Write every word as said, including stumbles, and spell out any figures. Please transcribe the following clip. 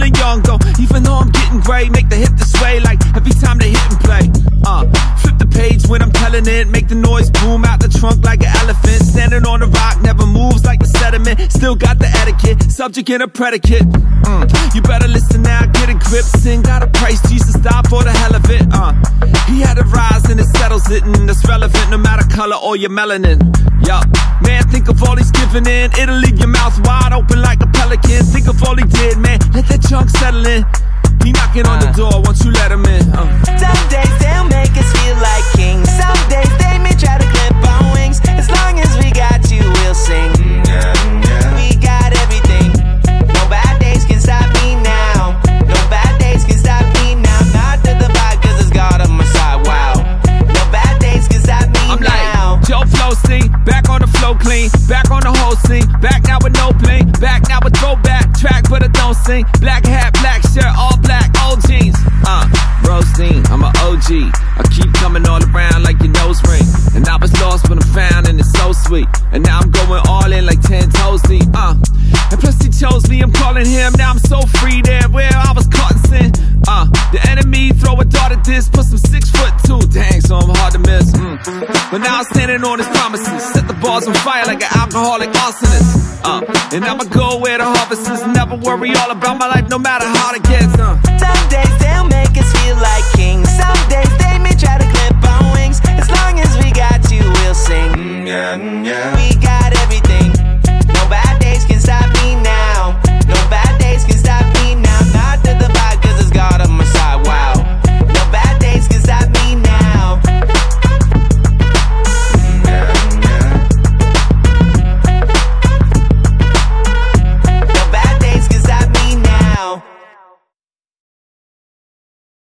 feeling young though. Even though I'm getting gray, make the hip to sway like every time they hit and play. Uh, flip the page when I'm telling it, make the noise boom out the trunk like an elephant. Standing on a rock, never moves like the sediment. Still got the etiquette, subject and a predicate. Mm. You better listen now, get a grip. Sin got a price, Jesus died for the hell of it. Uh, he had a rise and it settles it, and it's relevant no matter color or your melanin. Yup, man, think of all he's giving in. It'll leave your mouth wide open like a pelican. Think of all he did, man, let that junk settle in. He knocking on the door once you let him in. uh. Some days they'll make us feel like kings. Some days they may try to clip our wings. As long as we got you, we'll sing. Yeah, yeah. We got everything. No bad days can stop me now. No bad days can stop me now. Not to the vibe, cause it's God on my side, wow. No bad days can stop me I'm now. like Joe Flowstein, back on the flow clean. Back on the whole scene, back now with no bling. Back now with throwback track, but I don't sing. Black hat, black shirt, all black, old jeans. Uh, Roasting, I'm an O G. I keep coming all around like your nose ring. And I was lost but I'm found and it's so sweet. And now I'm going all in like ten toes deep. Uh, and plus he chose me, I'm calling him. Now I'm so free there where I was caught in sin. Uh, the enemy throw a dart at this, put some six foot two. Dang, so I'm hard to miss. Mm. But now I'm standing on his promises. Set the bars on fire like an alcoholic arsonist. Uh, and I'ma go where the harvest is. Never worry all about my life no matter how